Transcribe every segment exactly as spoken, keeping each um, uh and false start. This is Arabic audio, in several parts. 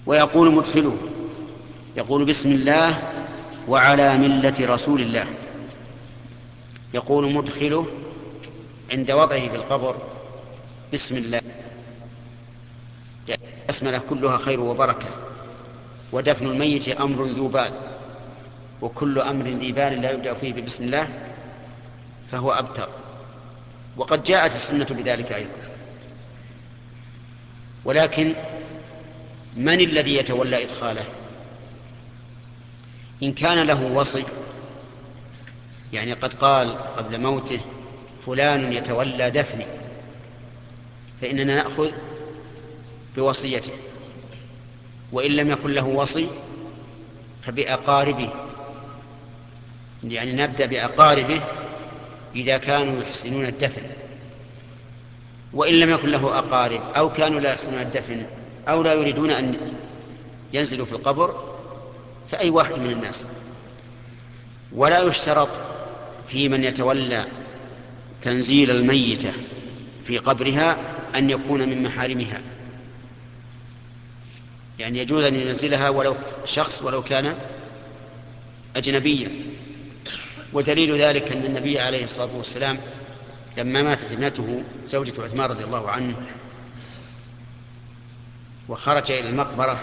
ويقول مدخله، يقول بسم الله وعلى ملة رسول الله. يقول مدخله عند وضعه في القبر بسم الله، البسملة كلها خير وبركة، ودفن الميت أمر ذو بال، وكل أمر ذي بال لا يبدأ فيه ببسم الله فهو أبتر. وقد جاءت السنة بذلك أيضا. ولكن من الذي يتولى إدخاله؟ إن كان له وصي، يعني قد قال قبل موته فلان يتولى دفني، فإننا نأخذ بوصيته. وإن لم يكن له وصي فبأقاربه، يعني نبدأ بأقاربه إذا كانوا يحسنون الدفن. وإن لم يكن له أقارب أو كانوا لا يحسنون الدفن أو لا يريدون أن ينزلوا في القبر فأي واحد من الناس. ولا يشترط في من يتولى تنزيل الميتة في قبرها أن يكون من محارمها، يعني يجوز أن ينزلها ولو شخص ولو كان أجنبيا. ودليل ذلك أن النبي عليه الصلاة والسلام لما ماتت ابنته زوجة عثمان رضي الله عنه وخرج إلى المقبرة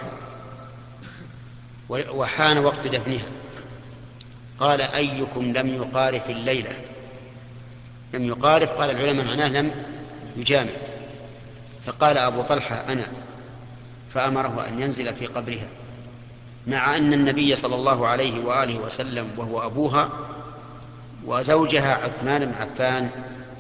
وحان وقت دفنها قال أيكم لم يقارف الليلة؟ لم يقارف قال العلماء معناه لم يجامع. فقال أبو طلحة أنا، فأمره أن ينزل في قبرها، مع أن النبي صلى الله عليه وآله وسلم وهو أبوها وزوجها عثمان بن عفان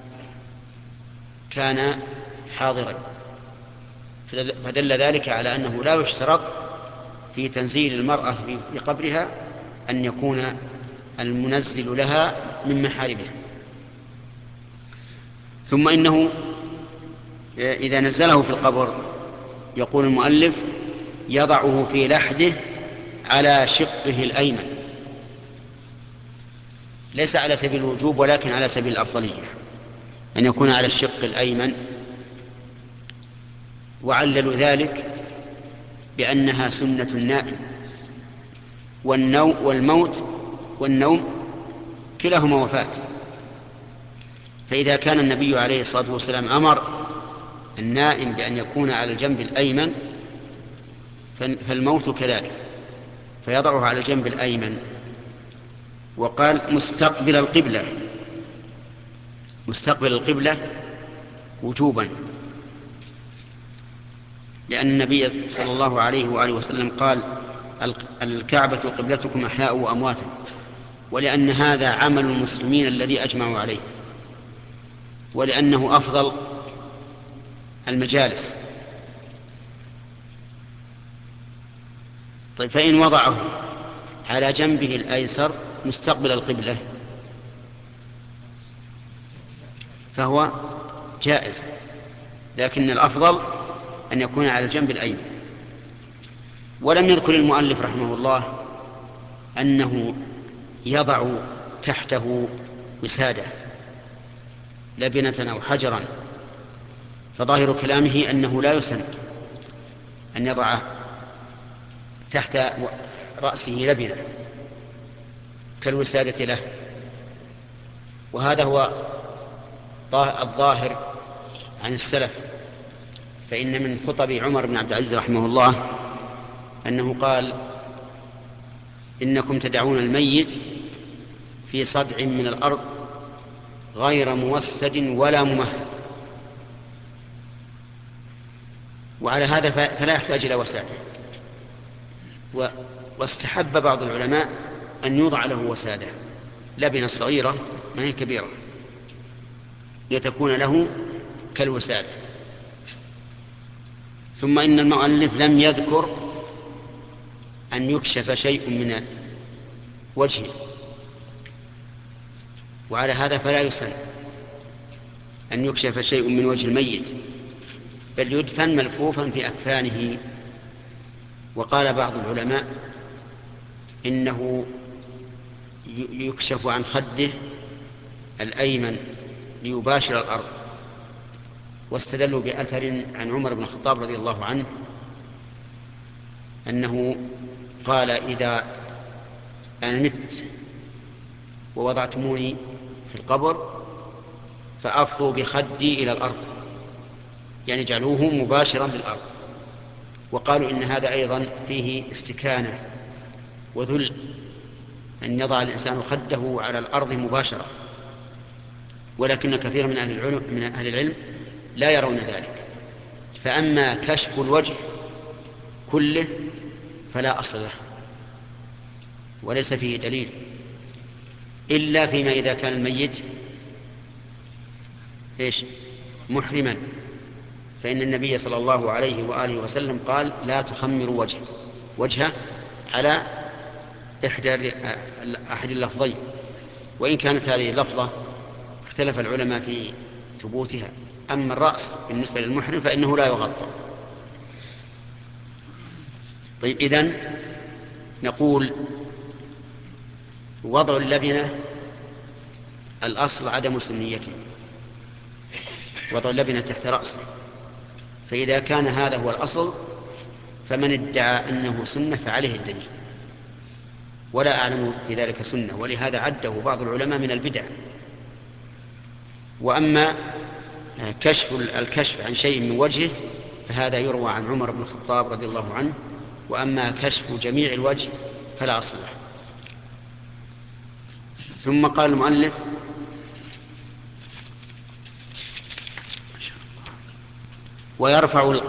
كان حاضرا. فدل ذلك على أنه لا يشترط في تنزيل المرأة في قبرها أن يكون المنزل لها من محارمها. ثم إنه إذا نزله في القبر يقول المؤلف يضعه في لحده على شقه الأيمن، ليس على سبيل الوجوب ولكن على سبيل الأفضلية أن يكون على الشق الأيمن. وعللوا ذلك بأنها سنة النائم، والنوم والموت والنوم كلاهما وفاة. فإذا كان النبي عليه الصلاة والسلام أمر النائم بأن يكون على الجنب الأيمن فالموت كذلك، فيضعه على الجنب الأيمن. وقال مستقبل القبلة، مستقبل القبلة وجوبا، لأن النبي صلى الله عليه وآله وسلم قال الكعبة قبلتكم أحياء وأمواتا، ولأن هذا عمل المسلمين الذي أجمعوا عليه، ولأنه أفضل المجالس. طيب فإن وضعه على جنبه الأيسر مستقبل القبلة فهو جائز، لكن الأفضل أن يكون على الجنب الأيمن. ولم يذكر المؤلف رحمه الله أنه يضع تحته وسادة لبنة أو حجرا، فظاهر كلامه أنه لا يسن أن يضع تحت رأسه لبنة كالوسادة له. وهذا هو الظاهر عن السلف، فإن من خطب عمر بن عبد العزيز رحمه الله أنه قال إنكم تدعون الميت في صدع من الأرض غير موسد ولا ممهد، وعلى هذا فلا يحتاج إلى وسادة. واستحب بعض العلماء أن يوضع له وسادة لبنة صغيرة ما هي كبيرة لتكون له كالوسادة. ثم إن المؤلف لم يذكر أن يكشف شيء من وجهه، وعلى هذا فلا يسن أن يكشف شيء من وجه الميت، بل يدفن ملفوفا في أكفانه. وقال بعض العلماء إنه يكشف عن خده الأيمن ليباشر الأرض، واستدلوا بأثر عن عمر بن الخطاب رضي الله عنه أنه قال إذا أنا مت ووضعتموني في القبر فأفضوا بخدي إلى الأرض، يعني جعلوه مباشرا للأرض. وقالوا إن هذا أيضا فيه استكانة وذل، أن يضع الإنسان خده على الأرض مباشرة، ولكن كثير من أهل العلم, من أهل العلم لا يرون ذلك. فأما كشف الوجه كله فلا أصل له وليس فيه دليل، إلا فيما إذا كان الميت إيش محرما، فإن النبي صلى الله عليه وآله وسلم قال لا تخمروا وجهه وجهه على إحدى أحد اللفظين، وإن كانت هذه اللفظة اختلف العلماء في ثبوتها. أما الرأس بالنسبة للمحرم فإنه لا يغطى. طيب، إذن نقول وضع اللبنة الأصل عدم سنيته، وضع اللبنة تحت رأسه، فإذا كان هذا هو الأصل فمن ادعى أنه سنة فعليه الدليل، ولا أعلم في ذلك سنة، ولهذا عده بعض العلماء من البدع. وأما كشف الكشف عن شيء من وجهه فهذا يروى عن عمر بن الخطاب رضي الله عنه، وأما كشف جميع الوجه فلا أصل له. ثم قال المؤلف ويرفع